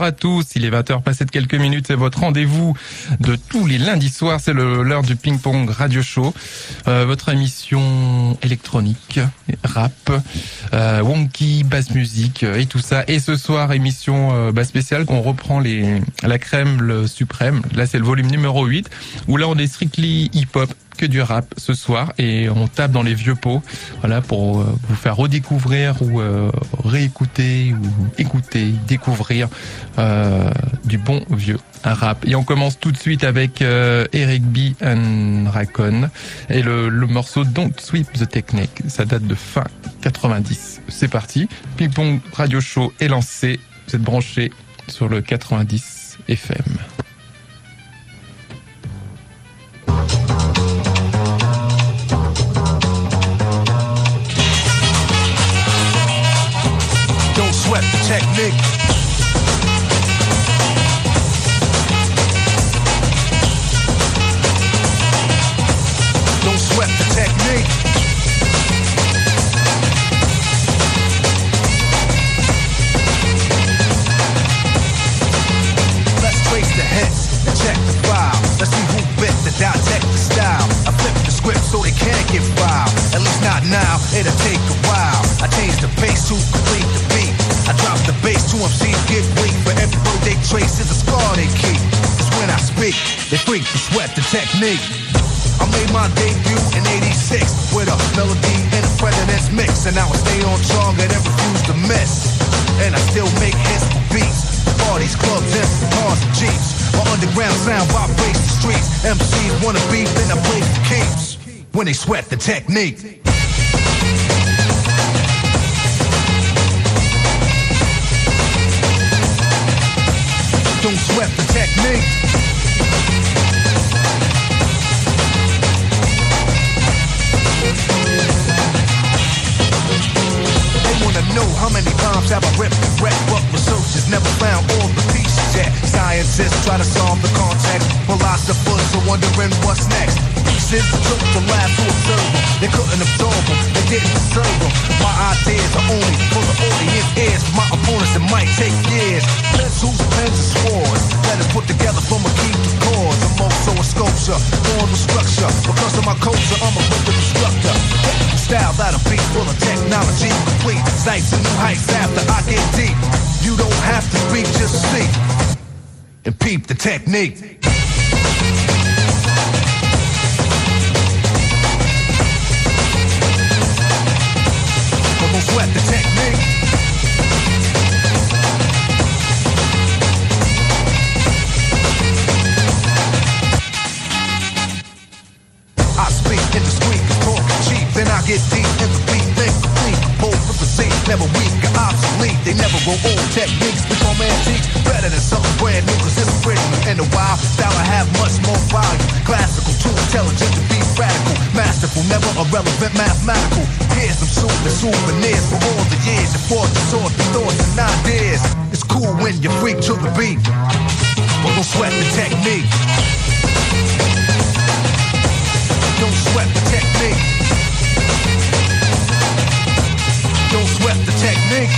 à tous, il est 20h passé de quelques minutes, c'est votre rendez-vous de tous les lundis soirs, c'est l'heure du Ping Pong Radio Show, votre émission électronique, rap, wonky, basse musique et tout ça. Et ce soir, émission spéciale, on reprend la crème le suprême, là c'est le volume numéro 8, où là on est strictly hip-hop, que du rap ce soir, et on tape dans les vieux pots, voilà, pour vous faire redécouvrir ou réécouter ou écouter, découvrir du bon vieux rap. Et on commence tout de suite avec Eric B. and Racon et le morceau Don't Sweep the Technique. Ça date de fin 90. C'est parti. Ping Pong Radio Show est lancé. Vous êtes branchés sur le 90 FM. Don't sweat the technique. Don't sweat the technique. Let's trace the hits and check the file. Let's see who bit the dissect the style. I flip the script so they can't get filed. At least not now, it'll take a while. I change the pace to complete the beat. I drop the bass to MCs get weak. For every word they trace is a scar they keep. Cause when I speak, they freak to sweat the technique. I made my debut in '86 with a melody and a president's mix. And now I stay on target and refuse to miss. And I still make hits for beats. Parties, clubs, and cars and jeeps. My underground sound vibrates the streets. MCs wanna beef, then I play for keeps. When they sweat the technique. Don't sweat the technique. They wanna know how many times have I ripped the wreck, but researchers never found all the pieces yet. Scientists try to solve the context, philosophers are wondering what's next. Pieces took the lab to observe them. They couldn't absorb them, they didn't deserve them. My ideas are only for the audience ears. For my opponents it might take years. Pencils, pens, and swords. Let us put together from a key to chords. I'm also a sculpture, born with structure. Because of my culture, I'm a rhythm instructor. Technical style that'll be full of technology complete. Sights and new heights after I get deep. You don't have to speak, just see. And peep the technique. Don't sweat the technique. I speak indiscreet, talk cheap, then I get deep in the beat, then complete. Bold with the Z, never weak or obsolete. They never grow old. Techniques become antiques, better than something brand new, cause it's original. In a while, style I have much more value. Classical, too intelligent to be radical. Masterful, never irrelevant, mathematical. Here's some souvenirs for all the years you fought to sort the thoughts and ideas. It's cool when you freak to the beat, but don't sweat the technique. Don't sweat the technique. Don't sweat the technique.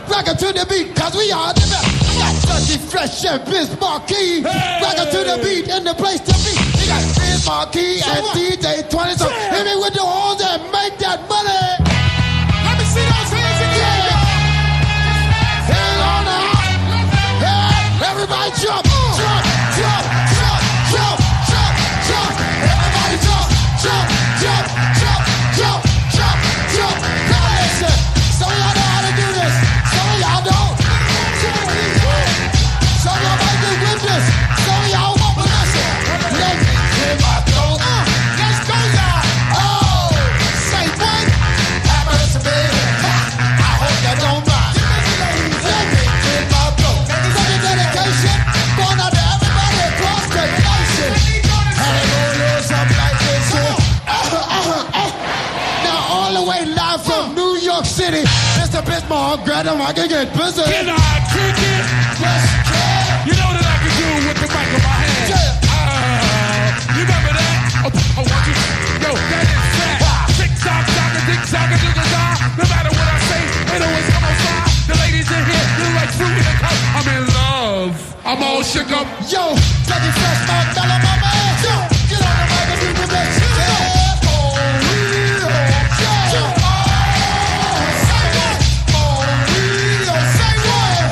Rock to the beat, cause we are the best. We got Touchy Fresh and Biz Marquee. Rock to the beat in the place to be. We got Biz Marquee and DJ 20. So hit me with the horns and make that money. Let me see those hands again. Hands on the house. Yeah. Everybody jump, jump, jump, jump, jump, jump, jump. Everybody jump, jump, jump, jump, jump, jump, jump. Now listen, some of y'all know how to do this. Some of y'all don't. Some of y'all might do with this. Some of y'all won't, but listen. Let's get my throat. Let's go, y'all. Oh, say what? Happens to me. I hope you don't mind. Let me get my throat. Such a dedication going out to everybody across the nation. And it go a little something like this here. Now all the way live from New York City, Mr. Bismarck, Greta, I can get busy. Can I kick it? Yes, can. You know that I can do it with the mic in my hand. You remember that? Oh, want you? Yo, that is fat. Tick tock, tock, tick tock, tick tock. No matter what I say, it always come on fire. The ladies in here, they're like fruit in a cup. I'm in love. I'm all shook up. Yo, Dougie Fresh, my fella, my man. Yo, get on the mic and do the best. Yeah. Oh, yeah. Yeah. Say what? Oh, yeah. Say what?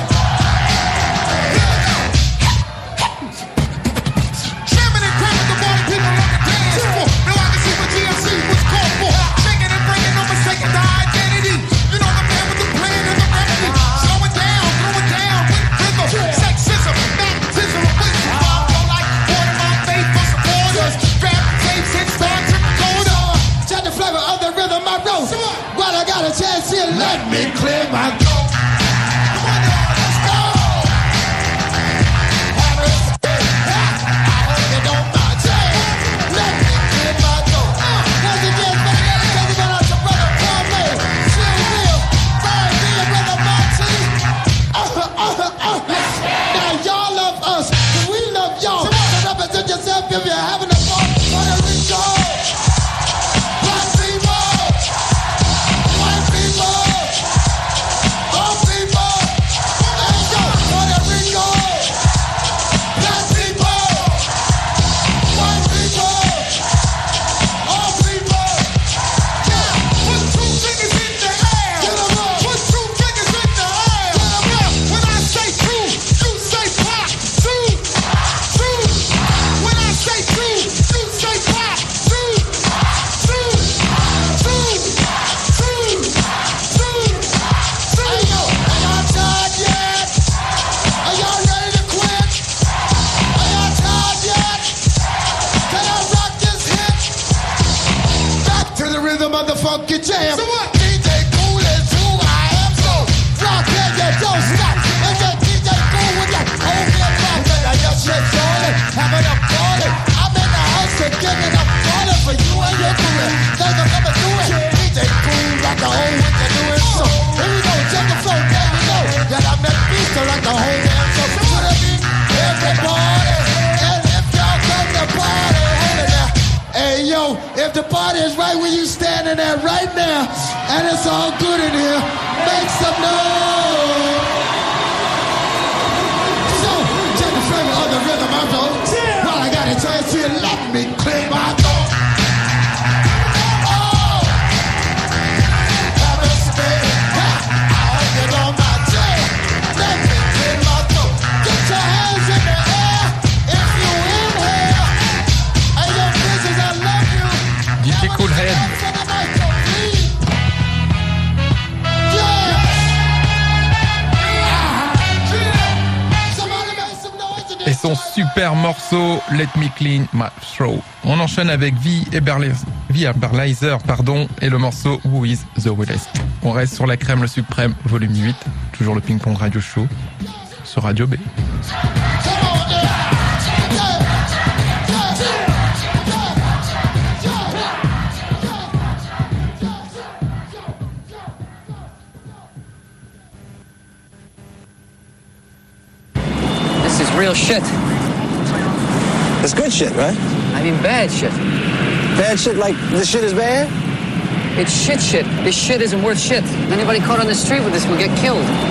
Jamming and cramming the morning people on the dance floor. Now I can see what GMC was called for. Shaking and bringing no mistaking the identity. You know the man with the plan and the remedy. Slow it down with rhythm. Sexism, baptism of wisdom. Follow like water, my faithful supporters. Grab tapes and start to go to. Check the flavor of the rhythm I wrote. While I got a chance here, let me clear my throat. Come on now, let's go. I hope you don't mind. Let me clear my throat. Once again, baby, let me tell you about your brother Kwame, Chill Will, Bird, me and brother Monty. Now y'all love us, and we love y'all. So represent yourself if you're having a ball. Puerto Rico, black people, white people, all people. Let's go, Puerto Rico, black people, white people, all people. Yeah, put two fingers in the air. Get 'em up. Put two fingers in the air. Get 'em up. When I say two, you say pop. Two, two. When I say two, you say pop. Two, two, two, two, two, two. Hey yo, are y'all tired yet? Are y'all ready to quit? Are y'all tired yet? Can I rock this hit? Back to the rhythm of the funky jam. So what? DJ Kool is who I am. So rock it, you don't stop. It's a DJ Kool with that whole hip hop. And I just shit on it, having a party. I'm in the house to get it up party for you and your career. Think I'm coming through it. DJ Kool got the whole what you doing. So here we go, check the flow, there we go. That I'm that beast to rock the whole damn show. To the beat, everybody. And if y'all come to party, hold it now. Hey yo, if the party is right where you standing there right now, and it's all good in here, make some noise. So, check the flavor of the rhythm I wrote. While I got a chance here, let me clear my throat. Oh, happens to me. I hope you don't mind. Let me clear my throat. Get your hands in the air if you in here. Hey, yo, business, I love you. DJ Coolhead. Et son super morceau Let Me Clean My Throat. On enchaîne avec V. Eberleizer, et le morceau Who Is The Realest. On reste sur la crème, le suprême, volume 8. Toujours le ping-pong radio show sur Radio B. This is real shit. It's good shit, right? I mean bad shit. Bad shit like this shit is bad? It's shit. This shit isn't worth shit. Anybody caught on the street with this will get killed. This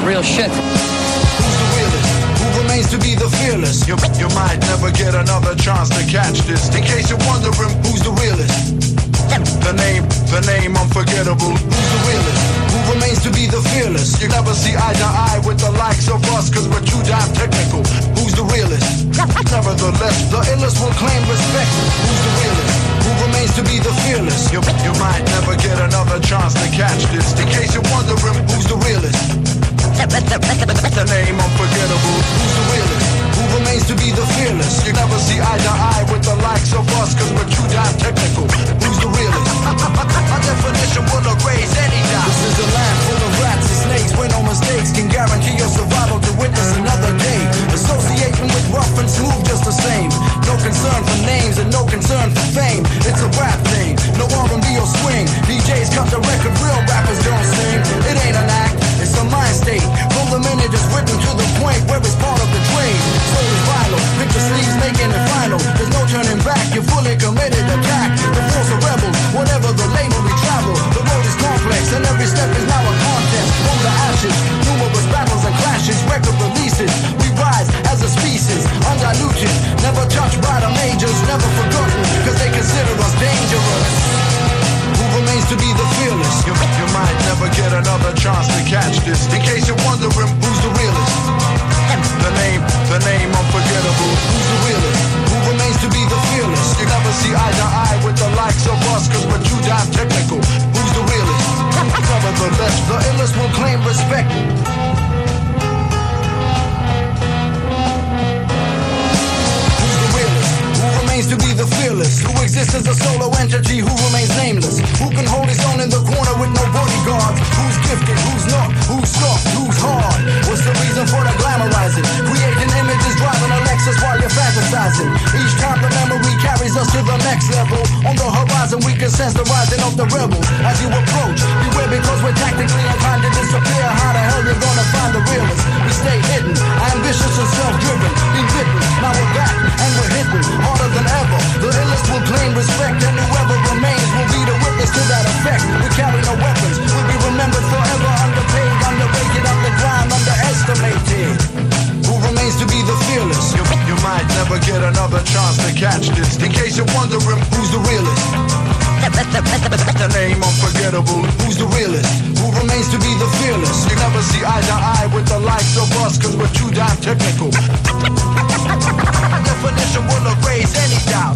real shit. Who's the realest? Who remains to be the fearless? You might never get another chance to catch this. In case you're wondering, who's the realist? The name unforgettable. Who's the realest? Who remains to be the fearless? You never see eye to eye with the likes of us, cause we're too damn technical. Who's the realist? Nevertheless, the illest will claim respect. Who's the realest? Who remains to be the fearless? You might never get another chance to catch this. In case you're wondering, who's the realest? The name unforgettable. Who's the realest? Who remains to be the fearless? You never see eye to eye with the likes of us, cause we're too damn technical. Who's the realest? My definition will erase any doubt. This is a land full of rats and snakes where no mistakes can guarantee your survival to witness another day. Associating with rough and smooth just the same. No concern for names and no concern for fame. It's a rap thing, no R&B or swing. DJs cut the record, real rappers don't sing. It ain't an act, it's a mind state. From the minute it's written to the point where it's part of the trade. Soul is vital, pick the sleeves, making it final. There's no turning back, you're fully committed. Attack the force of rebels, whatever the label we travel. The road is complex and every step is now a contest. From the ashes, numerous battles and clashes, record releases. We rise as a species, undiluted, never touched by the majors, never forgotten, cause they consider us dangerous. Who remains to be the fearless? You might never get another chance to catch this. In case you're wondering, who's the realest? The name unforgettable. Who's the realest? Who remains to be the fearless? You never see eye to eye with the likes of us, cause we're too damn technical. Who's the realest? Nevertheless, the illest will claim respect. To be the fearless, who exists as a solo entity, who remains nameless, who can hold his own in the corner with no bodyguards, who's gifted, who's not, who's soft, who's hard. What's the reason for the glamorizing? Creating images, driving a Lexus while you're fantasizing. Each time the memory carries us to the next level. On the horizon we can sense the rising of the rebels. As you approach, beware because we're tactically inclined to disappear. How the hell you gonna find the realest? We stay hidden, ambitious and self-driven, be written. Now we're back and we're hitting harder than ever. The illest will claim respect, and whoever remains will be the witness to that effect. We carry no weapons, we'll be remembered forever. Underpaid, underrated, underground, underestimated. Who remains to be the fearless? You might never get another chance to catch this. In case you're wondering, who's the realest? The name unforgettable. Who's the realest? Who remains to be the fearless? You never see eye to eye with the likes of us, cause we're too damn technical. Definition will erase any doubt.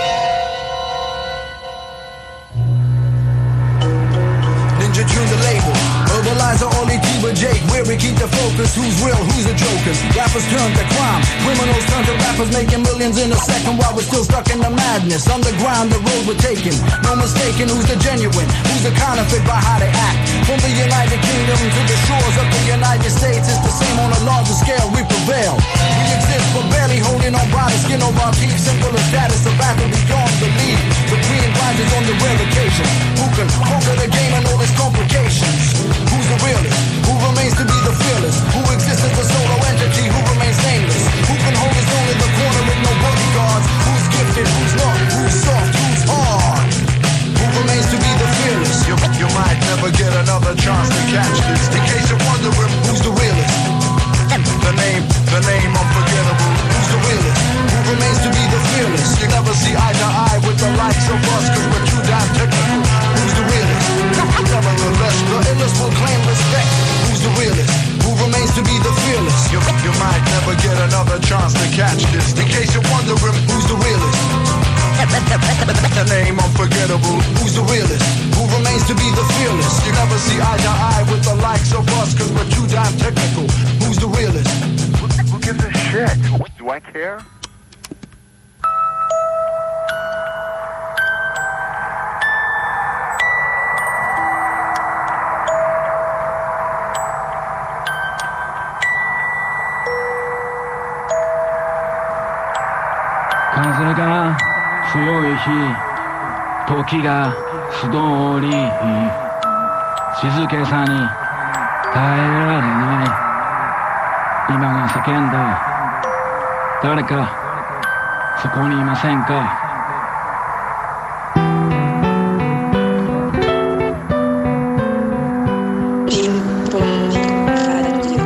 Ninja tune the label. Herbalizer, only Tiba Jake. Where we keep the focus. Who's real, who's the jokers? Rappers turn to crime. Criminals turn to rappers, making millions in a second while we're still stuck in the madness. Underground, the road we're taking. No mistaking who's the genuine, who's the counterfeit by how they act. From the United Kingdom to the shores of the United States, it's the same on a larger scale. We prevail. We exist but barely holding on by the skin of our teeth. Simple as that, it's a battle beyond belief. Supreme rises on the rare occasion. Who can conquer the game and all its complications? Who's the realest? Who remains to be the fearless? Who exists as a solo entity? Who remains nameless? Who can hold his own in the corner with no bodyguards? Who's gifted? Who's not? Who's soft? Who's hard? Who remains to be the fearless? You might never get another chance to catch this. In case you're wondering, who's the realest? The name unforgettable. Who's the realest? Who remains to be the fearless? You never see eye to eye with the likes of us, cause we're too damn technical. Who's the realest? Nevertheless, the illest will claim respect. Who's the realest? Who remains to be the fearless? You might never get another chance to catch this. In case you're wondering, who's the realest? The name unforgettable. Who's the realest? Who remains to be the fearless? You never see eye to eye with the likes of us, cause we're too damn technical. Who's the realest? Who gives a shit? Do I care? 風が強い日、時が素通り、静けさに耐えられない。今が叫んだ。誰かそこにいませんか？ Ping Pong Radio.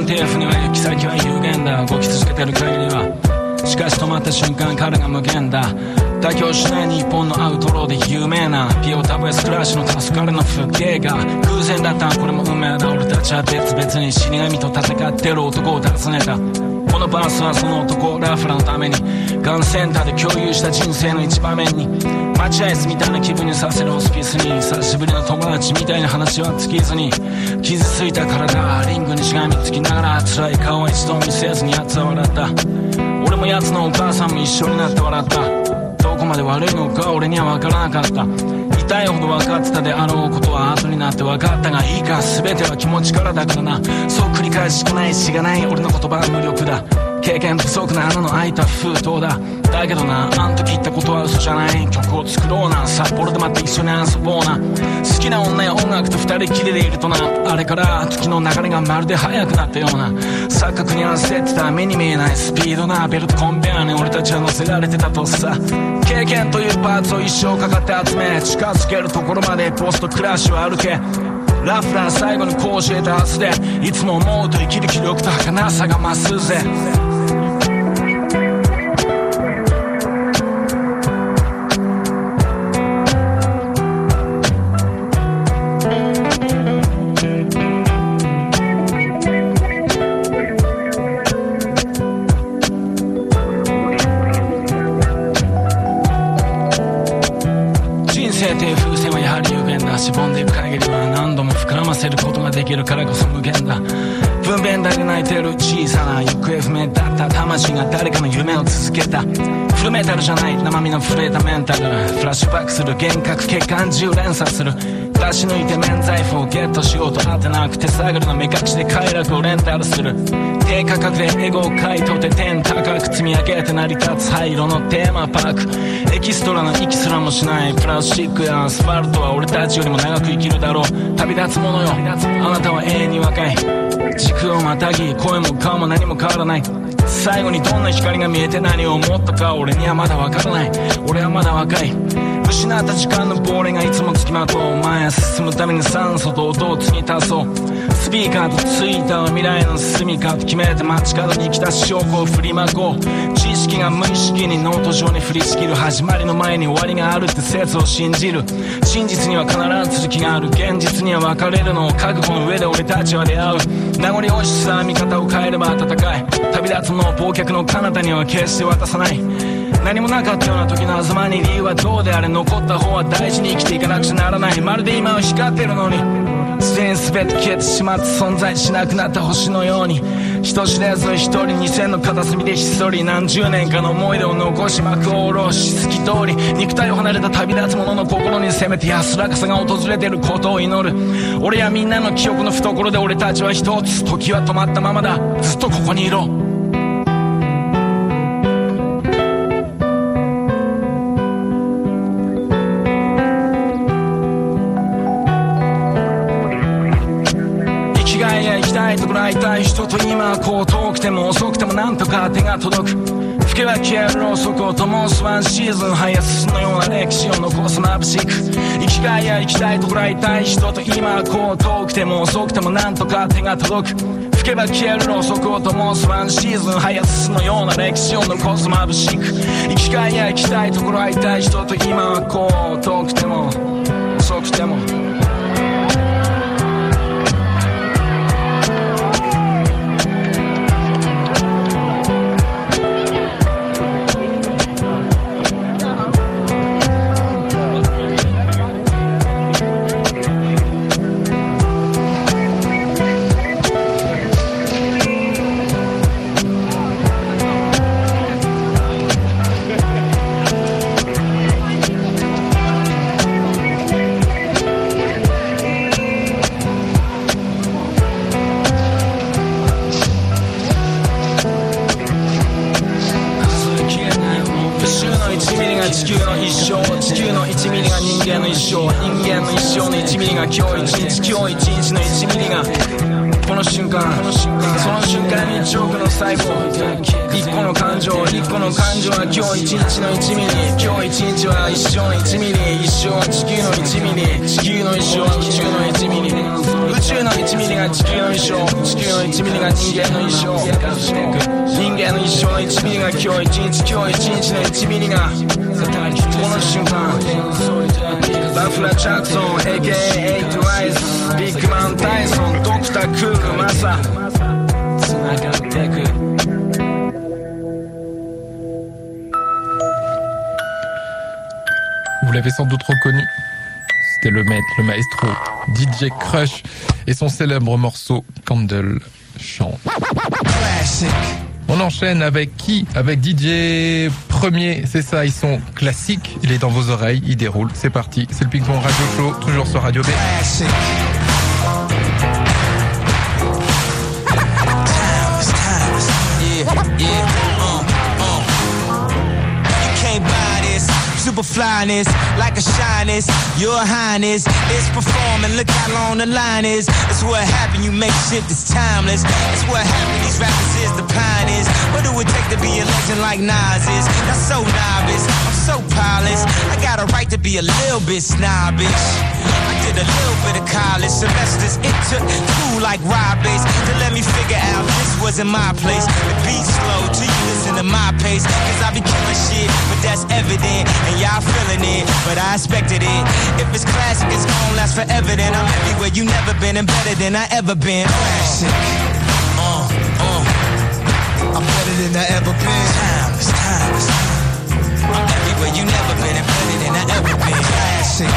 手船は行き先は有限だ。動き続けてる限りは。しかし止まった瞬間彼が無限だ。妥協しない日本のアウトローで有名な POWS クラッシュの助かるの風景が偶然だった。これも運命だ。俺たちは別々に死神と戦ってる男を訪ねた。このバースはその男ラフラのためにガンセンターで共有した人生の一場面に待合室みたいな気分にさせるホスピスに久しぶりの友達みたいな話は尽きずに傷ついた体リングにしがみつきながら辛い顔は一度見せずに奴は笑った。俺も奴のお母さんも一緒になって笑った。どこまで悪いのか俺には分からなかった。痛いほど分かってたであろうことは後になって分かったがいいか全ては気持ちからだからな。そう繰り返ししかないしがない俺の言葉は無力だ。経験不足な穴の開いた封筒だ。だけどなあん時言ったことは嘘じゃない。曲を作ろうな札幌でまた一緒に遊ぼうな。好きな女や音楽と二人きりでいるとなあれから時の流れがまるで速くなったような錯覚に焦ってた目に見えないスピードなベルトコンベアに俺たちは乗せられてたとさ。経験というパーツを一生かかって集め近づけるところまでポストクラッシュを歩け。ラフラー最後にこう教えたはずでいつも思うと生きる気力と儚さが増すぜ。しぼんでいく限りは何度も膨らませることができるからこそ無限だ。分娩台で泣いてる小さな行方不明だった魂が誰かの夢を続けた。フルメタルじゃない生身の震えたメンタルフラッシュバックする幻覚血管中連鎖する出し抜いて免罪符をゲットしようと当てなく手探りの目隠しで快楽をレンタルする。低価格でエゴを買い取って天高く積み上げて成り立つ灰色のテーマパーク。エキストラの息すらもしないプラスチックやアスファルトは俺たちよりも長く生きるだろう。旅立つものよあなたは永遠に若い。時空をまたぎ声も顔も何も変わらない。最後にどんな光が見えて何を思ったか俺にはまだわからない。俺はまだ若い。失った時間の亡霊がいつもつきまとう。前へ進むために酸素と音を継ぎ足そう。スピーカーとツイッターは未来の住みかと決めて街角に来た証拠を振りまこう。知識が無意識にノート上に降りしきる。始まりの前に終わりがあるって説を信じる。真実には必ず続きがある。現実には別れるのを覚悟の上で俺たちは出会う。名残惜しさ見方を変えれば温かい。旅立つのを忘却の彼方には決して渡さない。何もなかったような時の狭間に理由はどうであれ残った方は大事に生きていかなくちゃならない。まるで今は光ってるのにすでに全て消えてしまって存在しなくなった星のように人知れず一人2000の片隅でひっそり何十年かの思い出を残し幕を下ろし透き通り肉体を離れた旅立つ者の心にせめて安らかさが訪れてることを祈る。俺やみんなの記憶の懐で俺たちは一つ。時は止まったままだ。ずっとここにいろ。会いたい人と今はこう遠くても遅くてもなんとか手が届く。吹けば消えるろうそくを灯すワンシーズンハイアスのような歴史を残す眩しく生きがいや生きたいところ会いたい人と今はこう遠くても遅くてもなんとか手が届く。吹けば消えるろうそくを灯すワンシーズンハイアスのような歴史を残す眩しく生きがいや生きたいところ会いたい人と今はこう遠くても遅くても今日一日の1ミリがこの瞬間その瞬間に1億の細胞1個の感情1個の感情は今日1日の1ミリ今日1日は一生の1ミリ一生は地球の1ミリ地球の一生は宇宙の1ミリ宇宙の1ミリが地球の一生地球の1ミリが人間の一生人間の一生の1ミリが今日1日今日1日の1ミリがこの瞬間バフラ・ジャクソン AKA8 ライズビッグマン・タイソンドクター・クーク・マサつながってく Vous l'avez sans doute reconnu, c'était le maître, le maestro, DJ Crush et son célèbre morceau Candle Chant. On enchaîne avec qui? Avec DJ Premier, c'est ça, ils sont classiques, il est dans vos oreilles, il déroule, c'est parti, c'est le Ping Pong Radio Show, toujours sur Radio B. Super flyness, like a shyness, your highness. It's performing, look how long the line is. That's what happened, you make shit that's timeless. That's what happened, these rappers is the pioneers. What do it take to be a legend like Nas is? That's so novice, I'm so polished. I got a right to be a little bit snobbish. I did a little bit of college semesters. It took two like Robbie's to let me figure out this wasn't my place. The beat's slow till you listen to my pace. Cause I be killing shit, but that's evident. And y'all feeling it, but I expected it. If it's classic, it's gon' last forever. Then I'm everywhere you never been and better than I ever been. Classic. I'm better than I ever been. Timeless, timeless. I'm everywhere you never been and better than I ever been. Classic.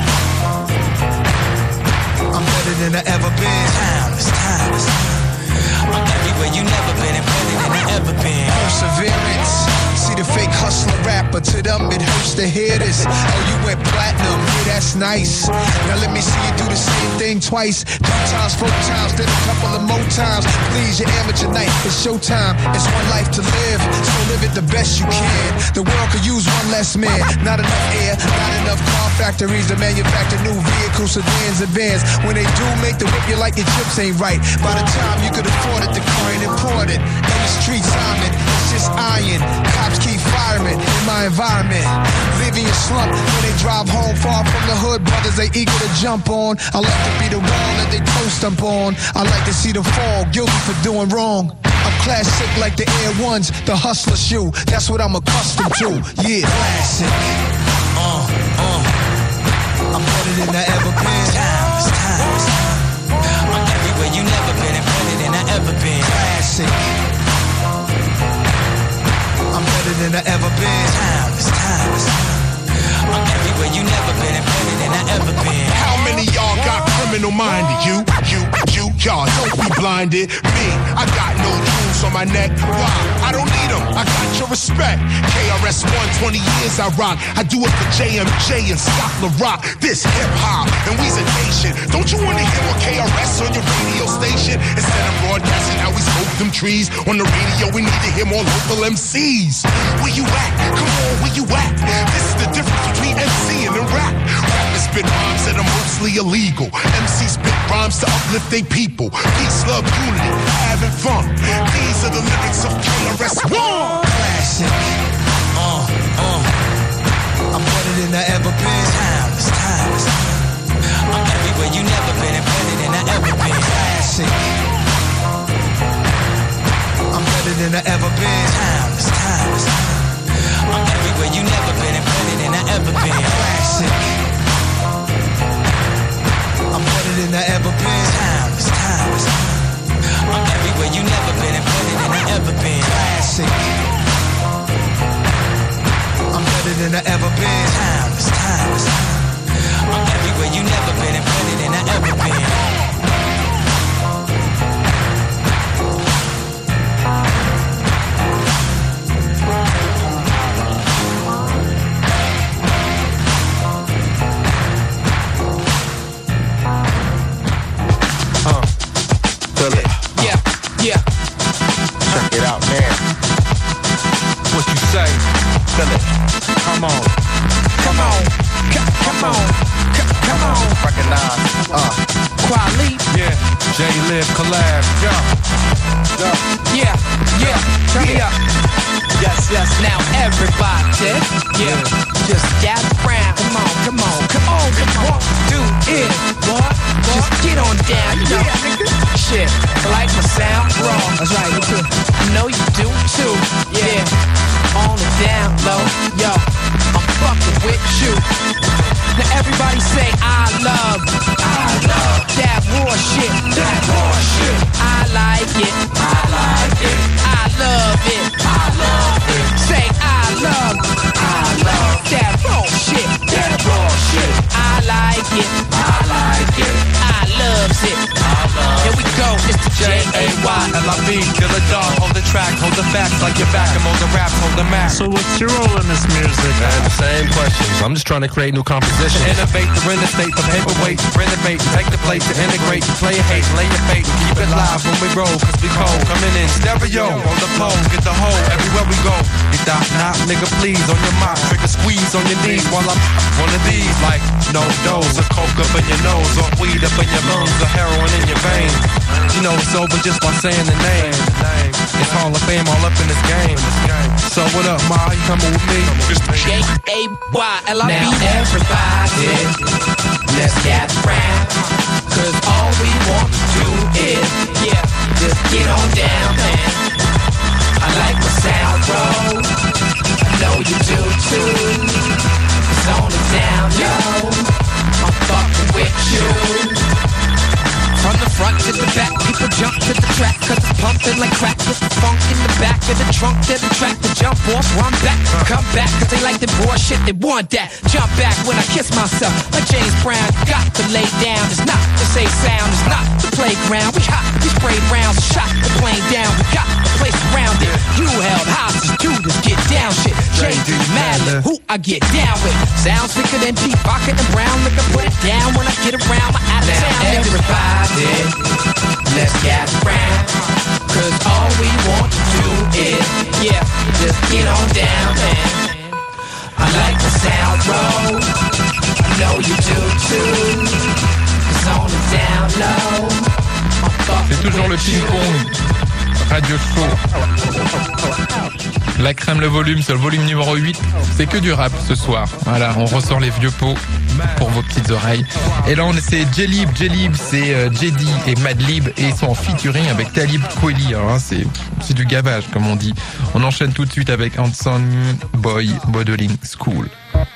I'm better than I ever been. Timeless, timeless. I'm everywhere you never been and better than I ever been. Perseverance. See the fake hustler rapper, to them it hurts to hear this. Oh, you went platinum, yeah, that's nice. Now let me see you do the same thing twice. 3 times, 4 times, then a couple of more times. Please, your amateur night, it's showtime. It's one life to live, so live it the best you can. The world could use one less man. Not enough air, not enough car factories to manufacture new vehicles, sedans, and vans. When they do make the whip, you like your chips ain't right. By the time you could afford it, the car ain't imported. In the streets, I'm in, it's just iron. Cops keep firing in my environment. Leaving your slump when they drive home far from the hood. Brothers, they eager to jump on. I like to be the wall that they toast up on. I like to see them fall, guilty for doing wrong. I'm classic like the Air Ones, the hustler shoe. That's what I'm accustomed to. Yeah, classic. I'm better than I ever been. Timeless, timeless. I'm everywhere you never been and better than I ever been. Classic. I'm better than I ever been. Timeless, timeless. I'm everywhere you never been and better than I ever been. How many y'all got criminal minded? Y'all don't be blinded. Me, I got no jewels on my neck. Why? I don't need them. I got your respect. KRS-One, 20 years I rock. I do it for JMJ and Scott LaRock. This hip hop and we's a nation. Don't you wanna hear what KRS on your radio station? Instead of broadcasting how we smoke them trees on the radio, we need to hear more local MCs. Where you at? Come on, where you at? This is the difference between MC and the rap. Rappers spit rhymes that are mostly illegal. MCs spit rhymes to uplift their people. Peace, love, unity, having fun. These are the lyrics of KRS-One. Classic. I'm better than I ever been. Timeless, timeless. I'm everywhere you never been and better than I ever been. Classic. I'm better than I ever been. Timeless, timeless. I'm everywhere you never been and better than I ever been. Classic. I'm better than I ever been. Timeless, timeless. I'm everywhere you never been and better than I ever been. Classic. I'm better than I ever been. Timeless, timeless. I'm everywhere you never been and better than I ever been. Feel it. Yeah. Check it out, man. What you say? Feel it. Come on. Come on. Come on. Come on. Recognize. Quali. Yeah, J-Live collab, yeah. everybody, yeah, just gather round. Come on, come on, come on, come on. Do it, what? Just get on down, you know. Shit, I like my sound raw. That's right, me too. I know you do too, yeah. On the down low, yo, I'm fucking with you. Now everybody say I love that raw shit, that raw shit. I like it, I like it. I love it, I love it. Say I love that raw shit, that raw shit. I like it, I like it. I loves it, I love it. Here we go, it's the J-A-Y-L-I-B. Kill the dog, hold the track, hold the facts like your back. I'm on the rap, hold the map. So what's your role in this music? Man, the same questions. I'm just trying to create new compositions. To innovate, to renovate, from paperweight to renovate, take the plate to integrate, to play your hate, lay your fate, keep it live when we roll, cause we cold. Coming in stereo, on the pole, get the hole everywhere we go. Get that knock, nigga, please, on your mouth, trigger squeeze on your knees while I'm one of these, like no dose, or coke up in your nose, or weed up in your lungs, or heroin in your veins. You know it's over just by saying the name. It's Hall of Fame all up in this game. So what up, Ma? You coming with me? J-A-Y-L-I-B. Now everybody, let's get round. Cause all we want to do is, yeah, just get on down, man. I like my sound, bro. I know you do too. It's on the down low. I'm fucking with you. From the front to the back, people jump to the track, cause it's pumping like crack with the funk in the back of the trunk to the track to jump off, run back, come back, cause they like the raw shit, they want that. Jump back when I kiss myself, like James Brown, got to lay down. It's not the safe sound, it's not the playground. We hot, we sprayed rounds, shot the plane down, we got the place around it. You held hostage to this get down shit. J.D. Madlib, who I get down with. Sounds thicker than Pete Pocket and Brown, nigga, put it down when I get around my out of town. Everybody, let's get round, cause all we want to do is, yeah, just get on down, man. I like the sound, bro. I know you do too. It's on the down low. C'est toujours le ping-pong radio show. La crème, le volume, c'est le volume numéro 8. C'est que du rap ce soir. Voilà, on ressort les vieux pots pour vos petites oreilles. Et là, c'est J-Lib. J-Lib, c'est Jedi et Madlib. Et ils sont en featuring avec Talib Kweli. Hein, c'est du gavage, comme on dit. On enchaîne tout de suite avec Handsome Boy Modeling School.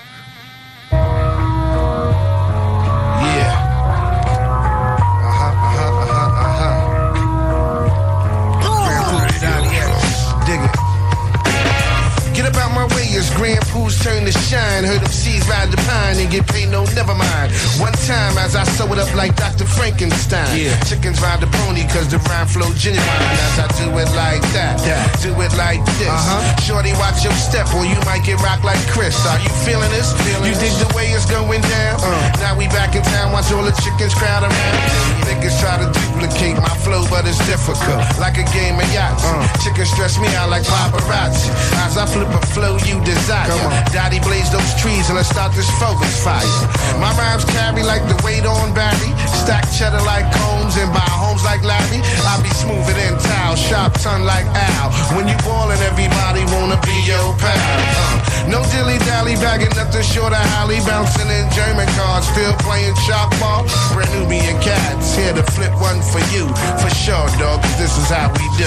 Grand pools turn to shine. Heard them seas ride the pine and get paid, no, never mind. One time as I sew it up like Dr. Frankenstein. Yeah. Chickens ride the pony cause the rhyme flow genuine. As I do it like that, do it like this. Shorty, watch your step or you might get rocked like Chris. Are you feeling this? You dig the way it's going down? Now we back in town, watch all the chickens crowd around. Niggas try to duplicate my flow, but it's difficult. Like a game of yachts. Chickens stress me out like paparazzi. As I flip a flow you desire. Daddy blaze those trees and let's start this focus fire. My rhymes carry like the weight on Barry. Stack cheddar like combs and buy homes like Larry. I be smoother than towel, sharp tongue like Al. When you ballin', everybody wanna be your pal. No dilly-dally, bagging nothing short of Holly. Bouncing in German cars, still playing chalk ball. Brand Nubian cats, here to flip one for you. For sure, dog, cause this is how we do.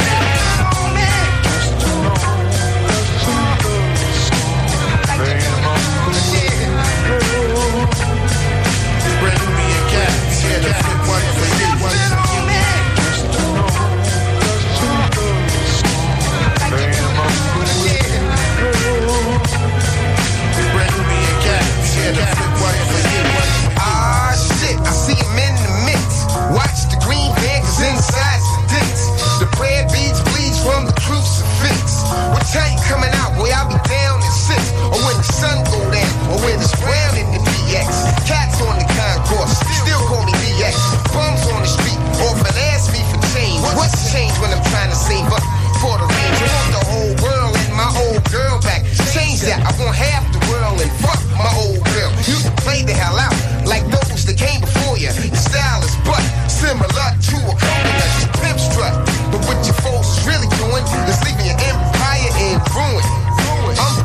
Ah, shit, I see him in the mix. Watch the green bags inside the dicks. The bread beads bleeds from the crucifix. What time coming out, boy, I'll be down in 6. Or when the sun go down, or when it's brown in the BX. Cats on the concourse, still call me DX. Bums on the street, often ask me for change. What's change when I'm trying to save up for the range? I want the whole world and my old girl back. Change that, I want half the world and fuck my old girl. You can play the hell out like those that came before you. Your style is but similar to a coconut, you pimp strut. But what your folks is really doing is leaving your empire in ruin. I'm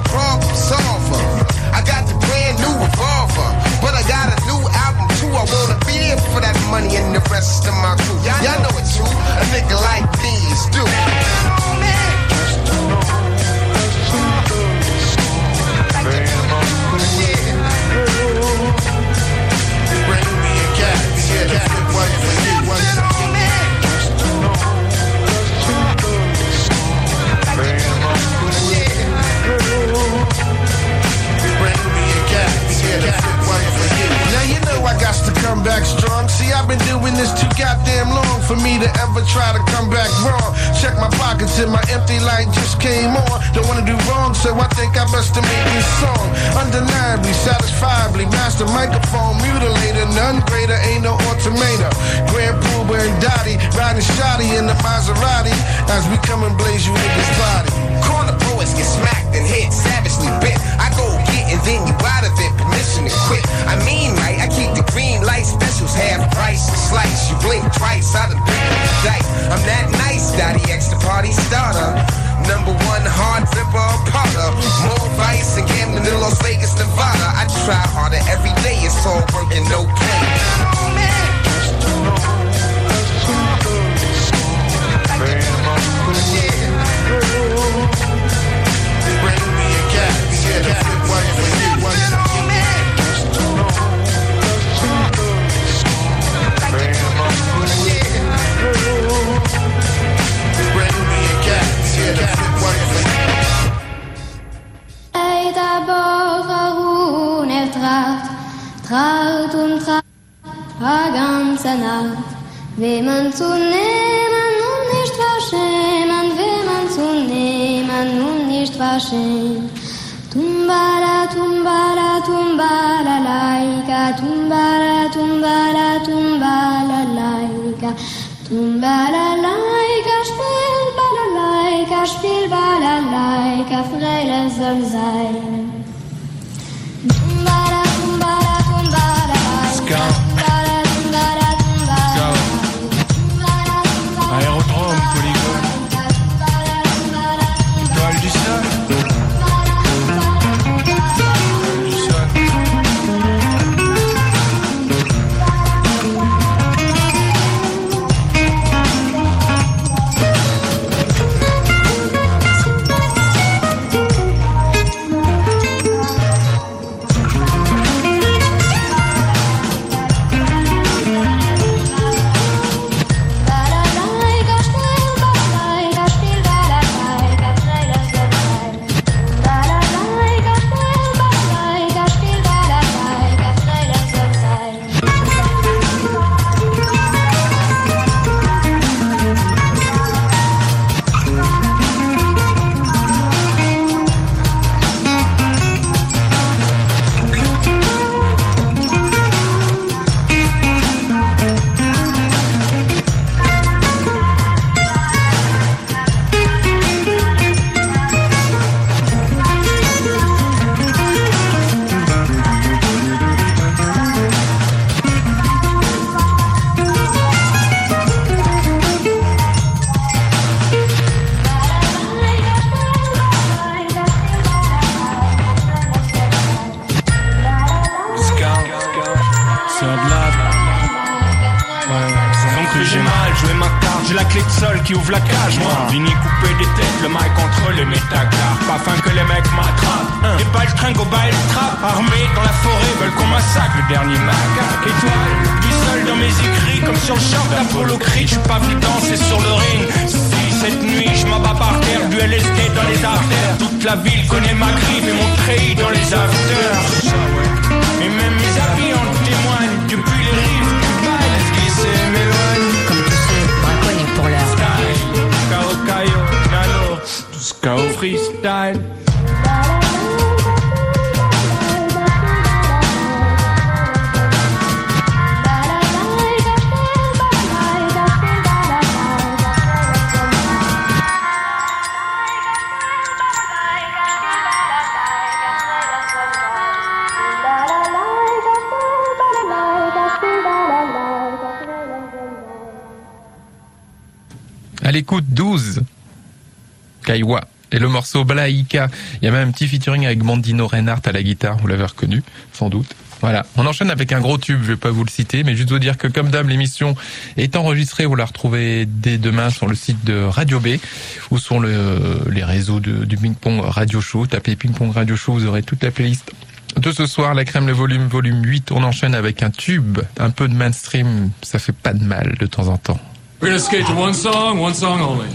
try to come back wrong. Check my pockets and my empty light just came on. Don't wanna do wrong, so I think I best to make this song. Undeniably, satisfiably, master microphone mutilator. None greater, ain't no automator. Grand Pooh wearing Dottie, riding shoddy in the Maserati. As we come and blaze you niggas body. Corner poets get smacked and hit, savagely bit. I go get and then you out of it, permission to quit. I mean, right, I keep the green light specials half price. Slice, you blink twice, I done blink the dice. I'm that nice, Dottie X, the party starter. Number one hard ripper, Potter. More vice and gambling in Las Vegas, Nevada. I try harder every day, it's all work and no play. Oh, man. Bring me a cat, yeah, the flip white for you. Bring me a cat, yeah, the flip white for you. Ey, da Bocherun tracht und tracht a ganze Nacht. Wem man zu nehmen und nicht verschämen, wem man zu nehmen und nicht verschämen. Tumbala, tumbala, tumbala, laika, tumbala, tumbala, tumbala, laika. Tumbala, laika, spiel balalaika, Freile soll sein. Tumbala, tumbala, tumbala, laika. Tumbala, tumbala, tumbala, Aérodrome, polygone. Étoile du sol. Qui ouvre la cage, moi Vini couper des têtes, le mic entre les métacards. Pas fin que les mecs m'attrapent. Des balles tringues au bail trap. Armés dans la forêt, veulent qu'on massacre le dernier macaque. Étoile, puis seul dans mes écrits, comme sur le short d'Apollo Creed. J'suis pas venu danser sur le ring. Si cette nuit, j'm'abats par terre, du LSD dans les artères. Toute la ville connaît ma griffe et mon treillis dans les afters. Et même mes amis en témoignent. Depuis les rives du bail, laisse glisser mes loignes. Comme tu sais, braconnier pour l'air. Caio, Nano, tous KO freestyle. À l'écoute 12, Kaiwa et le morceau Blaïka. Il y a même un petit featuring avec Mandino Reinhardt à la guitare, vous l'avez reconnu, sans doute. Voilà, on enchaîne avec un gros tube, je vais pas vous le citer, mais juste vous dire que comme d'hab, l'émission est enregistrée, vous la retrouvez dès demain sur le site de Radio B ou sur les réseaux du Ping Pong Radio Show. Tapez Ping Pong Radio Show, vous aurez toute la playlist de ce soir, la crème, le volume 8. On enchaîne avec un tube, un peu de mainstream, ça fait pas de mal de temps en temps. We're gonna skate to one song only.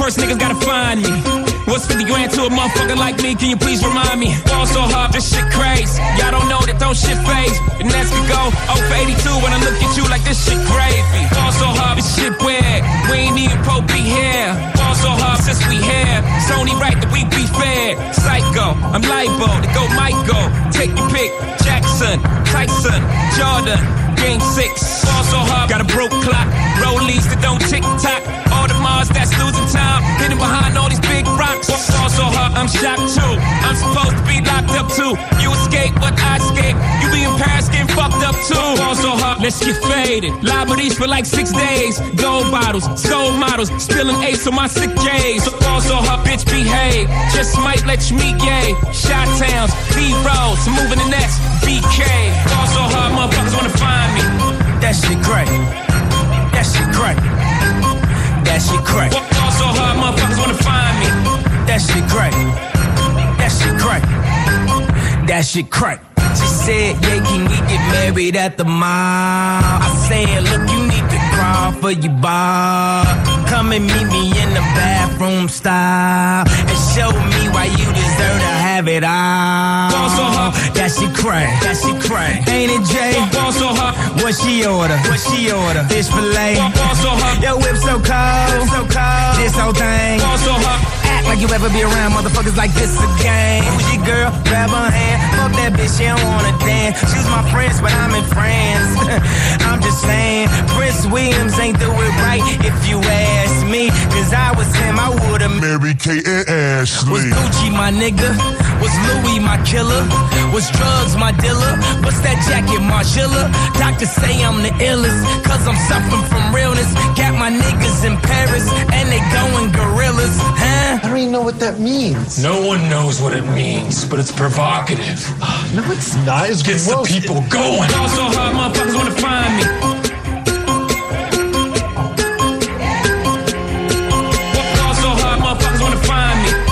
First niggas gotta find me. What's 50 grand to a motherfucker like me? Can you please remind me? Ball so hard, this shit crazy. Y'all don't know that don't shit phase. The Nets could go 0 for 82 when I look at you like this shit gravy. Ball so hard, this shit weird. We ain't even Pope be here. Ball so hard since we here. It's only right that we be fair. Psycho, I'm libo to go Michael. Take your pick. Jackson, Tyson, Jordan. Game 6, ball so hard, got a broke clock. Rollies that don't tick-tock. All the Mars that's losing time. Hidden behind all these big rocks. Ball so hard, I'm shocked too. I'm supposed to be locked up too. You escape, but I escape. You be in Paris getting fucked up too. Ball so hard, let's get faded. Liberties for like 6 days. Gold bottles, soul models. Spilling ace on my sick days. So ball so hard, bitch behave. Just might let you meet gay. Shot towns, B-rolls, moving the next BK. Ball so hard, motherfuckers wanna find me. That shit crack. That shit crack. That shit crack. Ball so hard, motherfuckers wanna find me. That shit crack. That shit crack. That shit crack. She said, yeah, can we get married at the mall? I said, look, you need to crawl for your bar. Come and meet me in the bathroom style and show me why you deserve to have it all. Ball so hard, that shit crack, that shit crack. Ain't it, Jay? Ball so hard, what she order? What she order? Fish fillet. Ball so hard, your whip so cold, so cold. This whole thing. Ball so hard, act like you ever be around motherfuckers like this again. Who's your girl? Grab her hand. Fuck that bitch, she don't wanna dance. She's my friends, but I'm in France. I'm just saying, Prince Williams ain't do it right if you ask me. Cause I was him, I would've Mary Kate and Ashley. Was Gucci my nigga? Was Louis my killer? Was drugs my dealer? What's that jacket, Margilla? Doctors say I'm the illest, cause I'm suffering from realness. Got my niggas in Paris, and they going gorillas, huh? I don't even know what that means. No one knows what it means, but it's provocative. No, it's not. It gets the people going. Ball so hard, motherfuckers wanna find me. Ball so hard, motherfuckers wanna find me.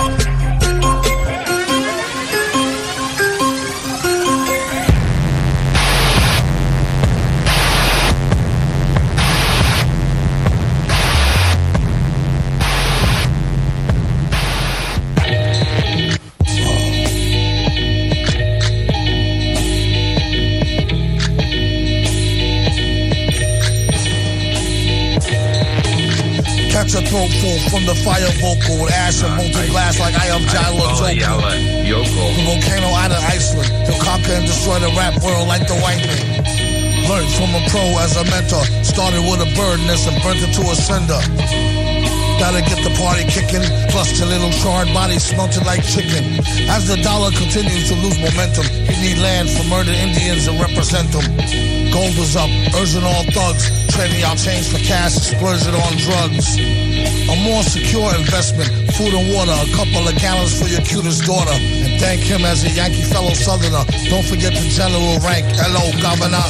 Catch a throat full from the fire vocal with ash and molten glass like I am Jalo Joko. The volcano out of Iceland, he'll conquer and destroy the rap world like the white man. Learned from a pro as a mentor, started with a bird nest and burnt it to a cinder. Gotta get the party kicking, plus the little charred body smelted like chicken. As the dollar continues to lose momentum, you need land for murdered Indians and represent them. Gold is up, urging all thugs, trading y'all change for cash, splurging on drugs. A more secure investment, food and water, a couple of gallons for your cutest daughter. And thank him as a Yankee fellow Southerner. Don't forget the general rank, hello, Governor.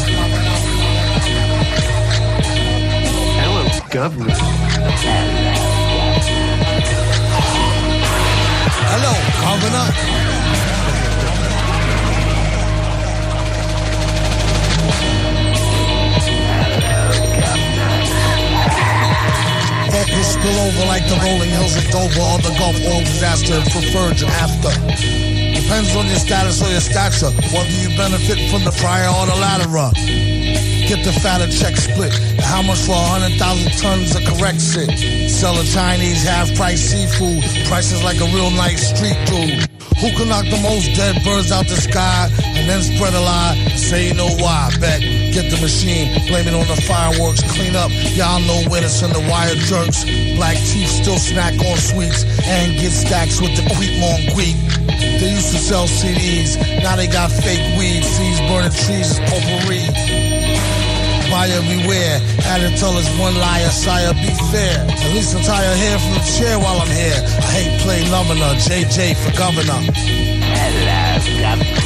Hello, Governor. Hello, Governor. Vocals spill over like the rolling hills of Dover or the Gulf Oil disaster and preferred after. Depends on your status or your stature, whether you benefit from the prior or the latter. Get the fatter check split. How much for 100,000 tons of correct shit? Selling Chinese half-price seafood, prices like a real nice street dude. Who can knock the most dead birds out the sky and then spread a lie? Say you know why, bet. Get the machine, blame it on the fireworks, clean up. Y'all know where to send the wire jerks. Black teeth still snack on sweets and get stacks with the Queetmon Queet. They used to sell CDs, now they got fake weed. Seeds burning trees is potpourri. Buyer beware, had to tell us one liar, sire, be fair. At least I'm tired here from the chair while I'm here. I hate play loving her, JJ for governor. Hello, governor.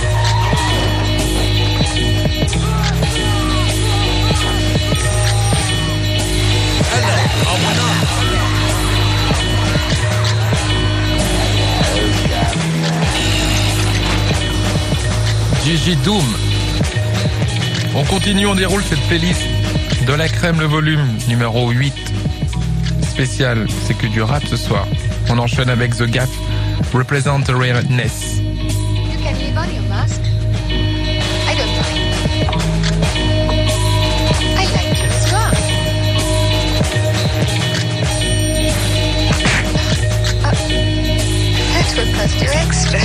Gigi Doom. On continue, on déroule cette playlist de la crème, le volume numéro 8. spécial, c'est que du rap ce soir. On enchaîne avec The Gap, Represent the Realness. You can leave on your mask. I don't mind. I like you as well. That will cost you extra.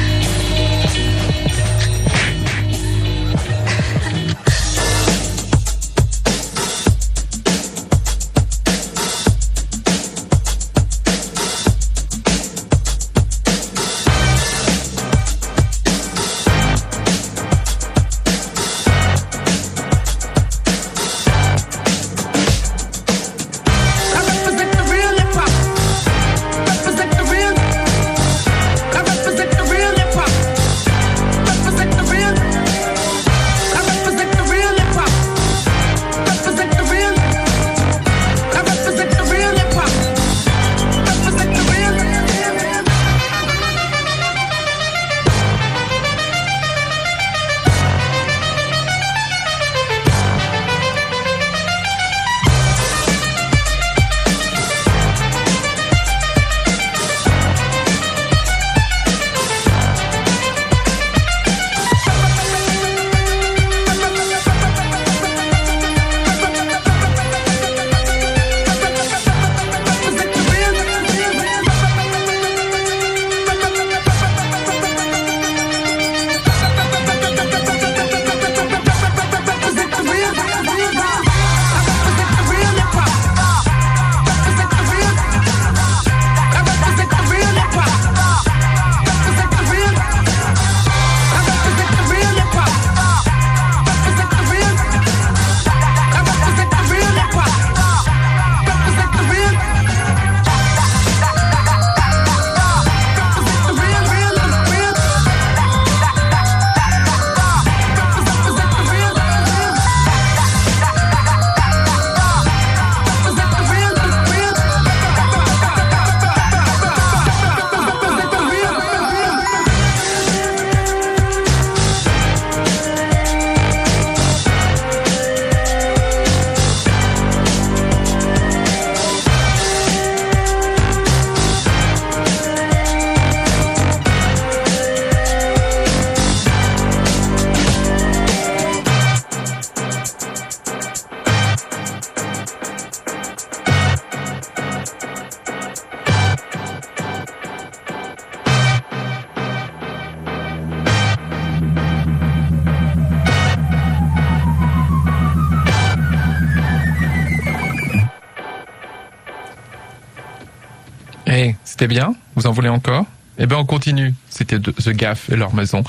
C'était bien? Vous en voulez encore? Eh bien, on continue. C'était The Gaff et leur maison.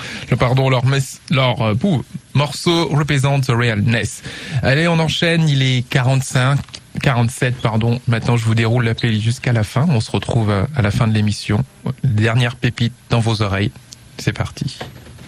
Leur morceau Represent the Realness. Allez, on enchaîne. Il est 47, pardon. Maintenant, je vous déroule la playlist jusqu'à la fin. On se retrouve à la fin de l'émission. Dernière pépite dans vos oreilles. C'est parti.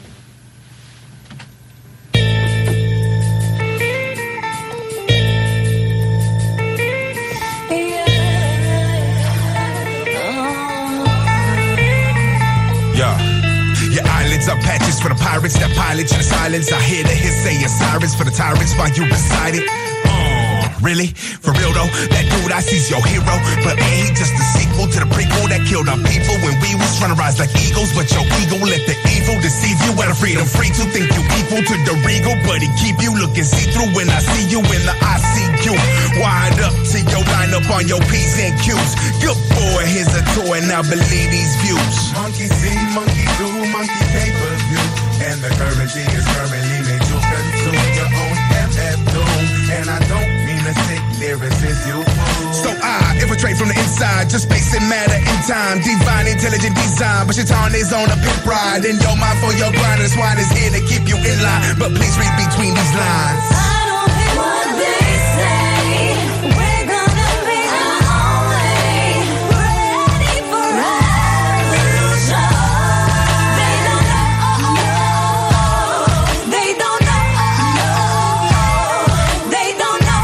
Your eyelids are patches for the pirates that pilot you to silence. I hear the hiss say your sirens for the tyrants while you beside it. Really? For real though, that dude I see's your hero, but ain't he just a sequel to the prequel that killed our people when we was trying to rise like eagles? But your ego let the evil deceive you. Out of freedom free to think you equal to the regal, but he keep you looking see-through when I see you in the ICQ. Wind up to your lineup on your P's and Q's. Good boy, here's a toy, now believe these views. Monkey see, monkey do, monkey pay-per-view, and the currency is currently made to consume your own FF doom, and I don't mean to sick lyricist, you fool. So I infiltrate from the inside, just spacing matter in time, divine intelligent design, but Shaitan is on a pimp ride, in your mind for your grind, and swine is here to keep you in line, but please read between these lines. I don't hear what they say. We're gonna be the only ready for revolution. They don't know. They don't know. They don't know.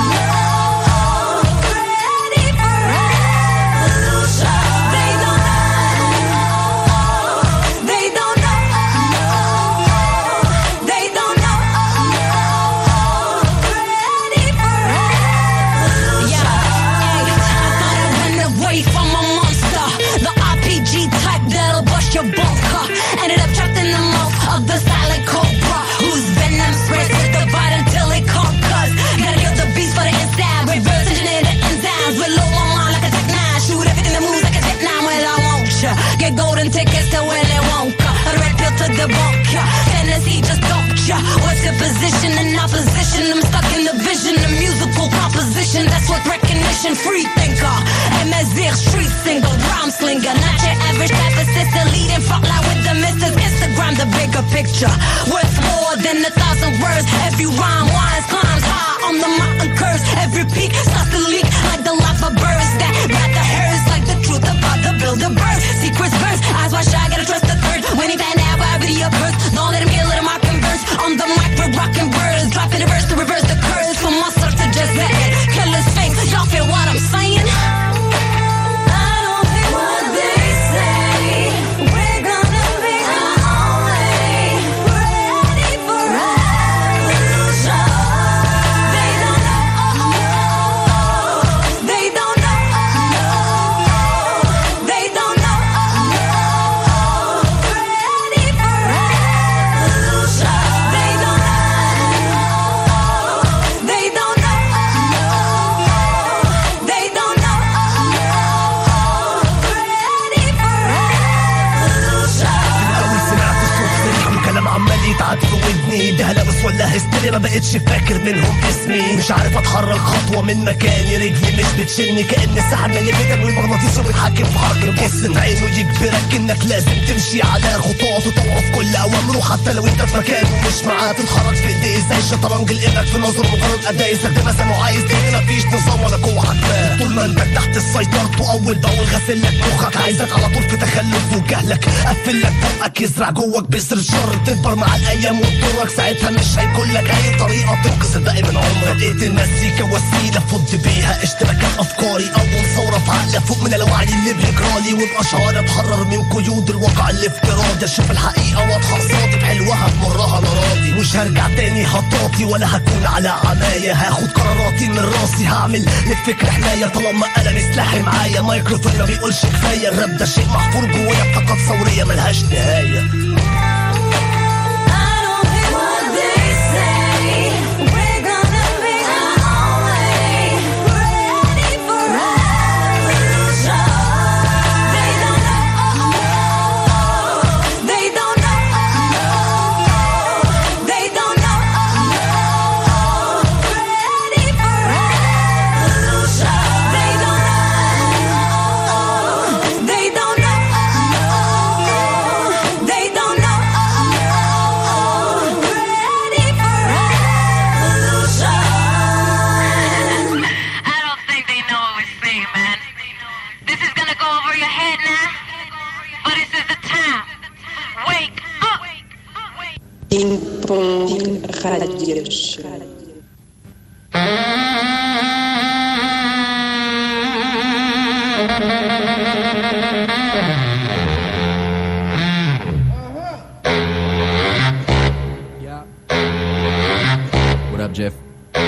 Ready for revolution. They don't know. They don't know. They don't know. vision. I'm stuck in the vision, a musical composition that's worth recognition. Free thinker, MSir, street singer, rhyme slinger. Not your average type of sister, leading front line with the missus. Instagram, the bigger picture, worth more than 1,000 words. Every rhyme winds, climbs high on the mountain curves. Every peak starts to leak like the lava birds that got the hers, like the truth about the builder bird. Secrets burst, eyes wide shut, gotta trust the third. When he pan out, why video burst? Don't let him get, let him rock and burst. On the mic, we're rocking birds, dropping the verse to reverse the curves. From monster to just that, killer's face. Y'all feel what I'm saying? يتعد في ودني ده هلبس ولا هستري ما بقتش فاكر منهم اسمي مش عارف اتحرك خطوه من مكاني رجلي مش بتشيلني كأن السحب اللي بيدك والمغناطيس بيتحكم في حركه بص عينه يجبرك انك لازم تمشي على خطواته وتوقف كل اوامره حتى لو انت في مكانه مش معاه تتحرك في ايديه زي الشطرنج لانك في نظره مجرد اداء يستخدمها زي ما عايز لان مفيش نظام ولا قوه حكماه طول ما انت تحت سيطرته اول باول غسل لك مخك عايزك على طول في تخلف وجهلك قفل لك بقك يزرع جواك بذر الشر تكبر مع الايام وتضرك ساعتها مش هيكون لك اي طريقه تنقذ الباقي من عمرك لقيت المزيكا وسيله فض بيها اشتراكات افكاري اول ثوره في عقلي فوق من الوعي اللي بيجرالي وباشعار اتحرر من قيود الواقع الافتراضي اشوف الحقيقه واضحه قصادي بحلوها بمرها انا راضي مش هرجع تاني خطواتي ولا هكون على عمايه هاخد قراراتي من راسي هعمل للفكر حمايه طالما قلمي سلاحي معايا مايكروفون ما بيقولش كفايه الراب ده شيء محفور جوايا بطاقات ثوريه ملهاش نهايه What up, Jeff?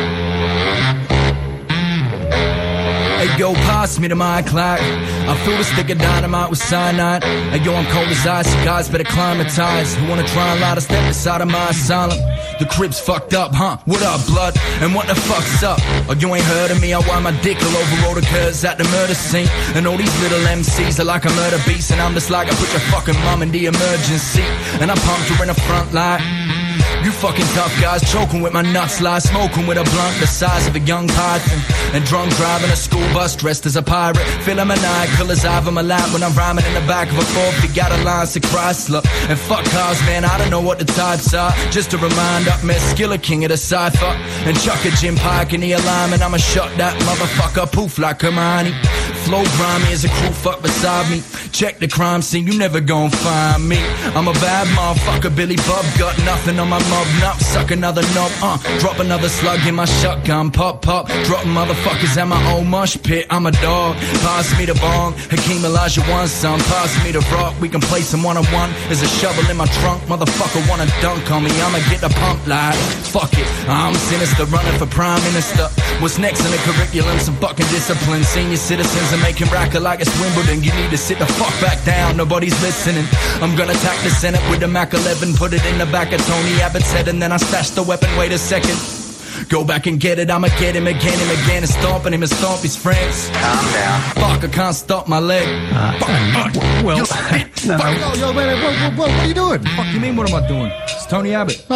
Hey, yo, pass me the mind clock. I feel the stick of dynamite with cyanide. Hey, yo, I'm cold as ice. You guys better climatize. Who wanna try and light a step inside of my asylum? The crib's fucked up, huh? What up, blood? And what the fuck's up? Oh, you ain't heard of me? I wind my dick all over all the cuz at the murder scene. And all these little MCs are like a murder beast. And I'm just like, I put your fucking mom in the emergency. And I pumped her in the front line. You fucking tough guys choking with my nuts lie smoking with a blunt the size of a young python and drunk driving a school bus dressed as a pirate feeling maniacal as I've in my lap when I'm rhyming in the back of a Ford got a line to Chrysler and fuck cars man I don't know what the types are just a reminder man Skiller king of the cypher and chuck a Jim Pike in the alignment I'ma shut that motherfucker poof like Hermione flow grimy as a crew fuck beside me check the crime scene you never gon' find me I'm a bad motherfucker Billy Bob got nothing on my mug nut suck another knob drop another slug in my shotgun pop drop motherfuckers at my own mosh pit I'm a dog pass me the bong Hakeem Olajuwon son pass me the rock we can play some one-on-one there's a shovel in my trunk motherfucker wanna dunk on me I'ma get the pump like fuck it I'm sinister running for prime minister what's next in the curriculum some fucking discipline senior citizens are making racket like it's Wimbledon you need to sit the fuck back down nobody's listening I'm gonna attack the Senate with the Mac 11 put it in the back of Tony Abbott's head and then I stash the weapon wait a second go back and get it I'ma get him again and stomping him and stomp his friends calm down fuck I can't stop my leg well no. Yo wait, what are you doing? Fuck you mean what am I doing? It's Tony Abbott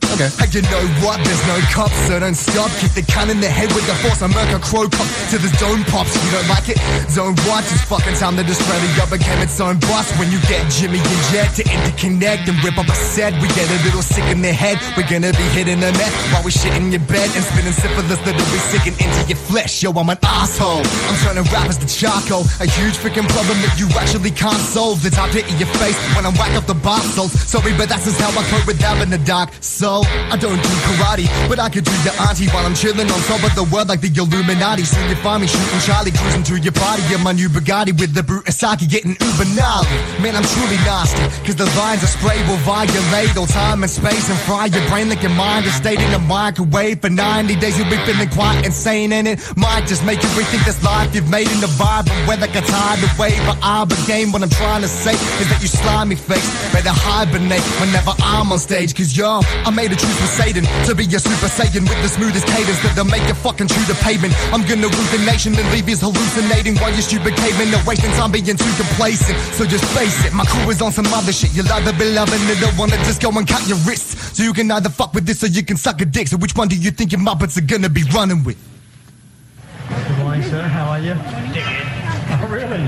Okay. And you know what? There's no cops, so don't stop. Kick the can in the head with the force of Merc, a crow cop till the zone pops. You don't like it? Zone what? It's fucking time that Australia became its own boss. When you get Jimmy and Jet to interconnect and rip up a set, we get a little sick in the head. We're gonna be hitting the net while we shit in your bed and spinning syphilis that'll be sinking into your flesh. Yo, I'm an asshole. I'm trying to rap as the charcoal. A huge freaking problem that you actually can't solve. The type to eat your face when I whack up the bar souls. Sorry, but that's just how I cope with in the dark. So I don't do karate, but I could do your auntie while I'm chilling on top of the world like the Illuminati. Soon you find me shooting Charlie, cruising to your party in my new Bugatti with the Brutasaki getting uber gnarly. Man, I'm truly nasty, cause the lines of spray will violate all time and space and fry your brain like your mind is stayed in a microwave for 90 days. You'll be feeling quite insane, and it might just make you rethink this life you've made in the vibe and weather got tired away. But I begin what I'm trying to say is that you slimy face better hibernate whenever I'm on stage. Cause yo, I made a truce with Satan to be a super saiyan with the smoothest cadence that'll make you fucking chew the pavement. I'm gonna root the nation and leave you hallucinating while you stupid cavemen are wasting time being too complacent. So just face it, my crew is on some other shit. You'll either be loving it or wanna just go and cut your wrists. So you can either fuck with this or you can suck a dick. So which one do you think your Muppets are gonna be running with? Good morning, sir. How are you? Oh, really?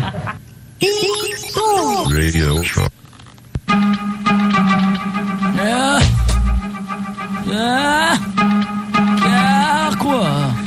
Radio Show. Car quoi?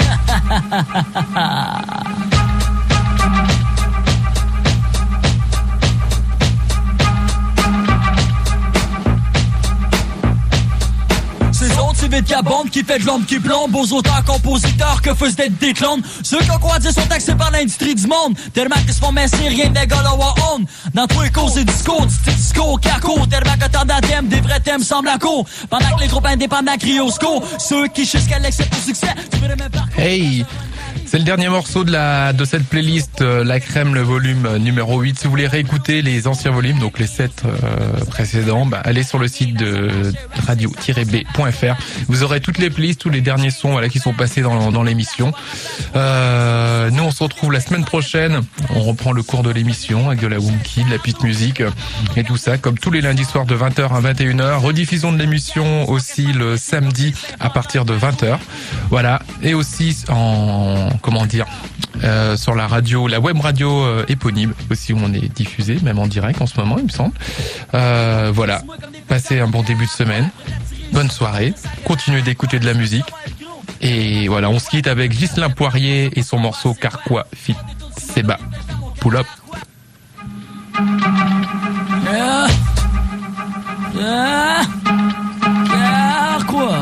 Ces autres, c'est vite cabonde qui fait de l'ombre qui plombe aux auteurs, compositeurs que faisent d'être des clones. Ceux qui ont quoi dire sont taxés par l'industrie du monde. Tellement qu'ils se font messer, rien de légal à honte. Dans tous les causes et discours, du style discours, caco. Tellement que tant d'anthèmes, des vrais thèmes semblent à court. Pendant que les groupes indépendants crient au secours. Ceux qui jusqu'à l'excès pour succès, tu veux même pas. Hey! C'est le dernier morceau de cette playlist, La Crème, le volume numéro 8. Si vous voulez réécouter les anciens volumes, donc les 7 précédents, allez sur le site de radio-b.fr. Vous aurez toutes les playlists, tous les derniers sons qui sont passés dans l'émission. Nous, on se retrouve la semaine prochaine. On reprend le cours de l'émission avec de la Wonky, de la piste musique et tout ça, comme tous les lundis soirs de 20h à 21h. Rediffusion de l'émission aussi le samedi à partir de 20h. Voilà. Et aussi sur la radio, la web radio éponyme aussi, où on est diffusé, même en direct en ce moment, il me semble. Voilà. Passez un bon début de semaine. Bonne soirée. Continuez d'écouter de la musique. Et voilà, on se quitte avec Ghislain Poirier et son morceau Carquois fit Seba. Pull up. Carquois.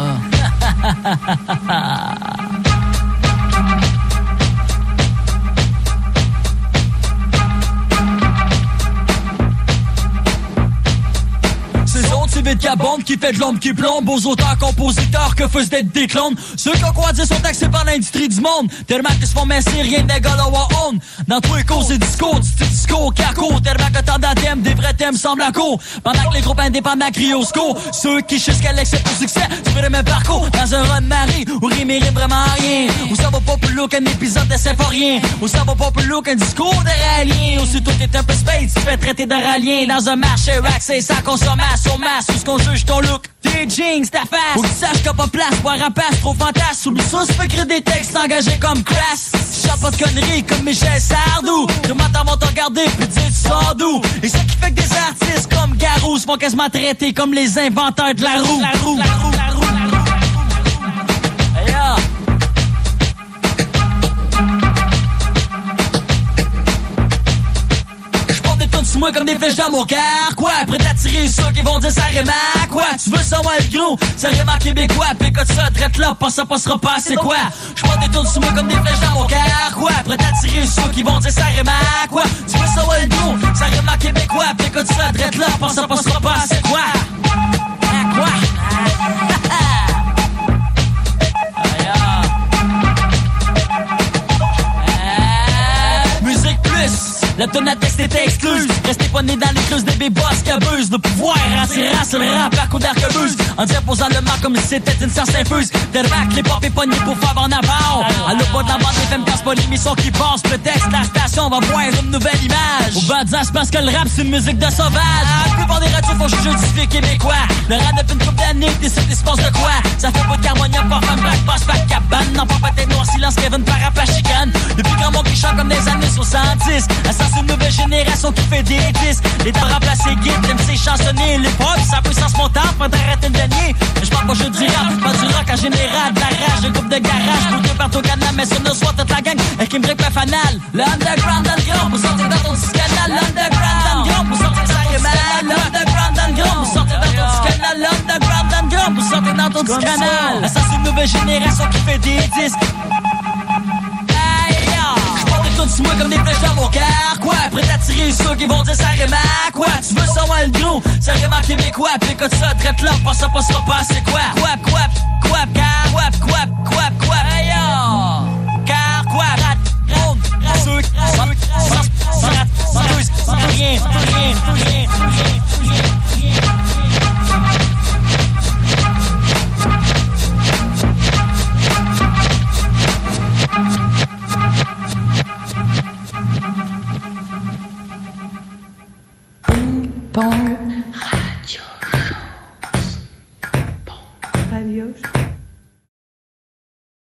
Ces autres, c'est vite cabonde qui fait de l'ombre qui plombe aux auteurs, compositeurs que faisent d'être des clones. Ceux qui ont quoi dire sont taxés par l'industrie du monde. Tellement qu'ils se font messer, rien de légal à honte. Dans tous les causes et discours, du style discours, caco. Tellement que tant d'anthèmes, des vrais thèmes semblent à court. Pendant que les groupes indépendants crient au secours. Ceux qui jusqu'à l'excès pour succès, tu veux le même parcours. Dans un run marée, où rime et rime vraiment rien. Où ça va pas plus lourd qu'un épisode de Symphorien. Où ça va pas plus lourd qu'un discours de ralien. Où si tout est un peu space, tu te fais traiter de ralien. Dans un marché rack, c'est ça consommation masse. Où ce qu'on juge ton look, tes jeans, ta face. Où tu saches qu'il n'y a pas place pour un rapace trop fantasme. Oublie ça, tu peux créer des textes engagés comme Crass. Chante pas de conneries comme Michel Sardou. Tout le monde vont te regarder puis dire tu sors d'où. Et ça qui fait que des artistes comme Garou se font quasiment traiter comme les inventeurs de la roue. La roue, la roue, la roue, la roue. Moi comme des flèches dans mon cœur, quoi, prêt à tirer ceux qui vont dire ça rime à quoi. Tu veux savoir le gros, ça rime en québécois. Pécote ça, traite là, pas ça passera pas, c'est quoi. J'prends des tours sur moi comme des flèches dans mon cœur, quoi, prêt à tirer ceux qui vont dire ça rime à quoi. Tu veux savoir le gros, ça rime en québécois. Pécote ça, traite là, pas ça passera pas, c'est quoi. À quoi. Musique plus. La tonne texte était excluse. Restez pas nés dans les cluses des B-boss qui abusent. Le pouvoir attirant sur le rap à coup d'arquebuse. En disposant le marque comme si c'était une science infuse. De rack, les pop et pognés pour faire en avant. À le bas de la bande, les femmes cassent pas l'émission qui passe. Prétexte, la station va voir une nouvelle image. Au 20 ans, je pense que le rap c'est une musique de sauvage. La plupart des radios font juger du style québécois. Le rap depuis une couple d'années, décide il se passe de quoi. Ça fait pas de carmonia, pas femme, black, boss, pas de cabane. Non, pas peut-être noir, silence, Kevin, parapluie, chicane. Le plus grand monde qui chante comme des années 70. À sens une nouvelle génération qui fait des disques. Les temps remplacés guides, MC chansonner, les pop, ça peut sans se monter, faudrait arrêter de gagner. Mais j'parle pas jeu du rap, pas du rock en général. De la rage, un groupe de garage, pour deux partout au Canada, mais ça ne soit toute la gang. Avec une brique pas fanale. L'underground dans le grand, pour sortir dans ton petit canal. L'underground dans le grand, pour sortir dans ton petit canal. L'underground dans le grand, pour sortir dans ton petit canal. L'underground dans le grand, pour sortir dans ton petit canal. Ça c'est une nouvelle génération qui fait des disques. Sur moi comme des flèches dans mon cœur, quoi. Prêt à tirer ceux qui vont dire ça rime à quoi. Tu veux savoir le gros, ça rime en québécois. Puis écoute ça, traite là, pas ça passera pas, c'est quoi. Quap, quap, quap, car, quap, quap, quap, quap. Hey yo, car, quoi, rat, ronde, ceux, sans rien. Pong.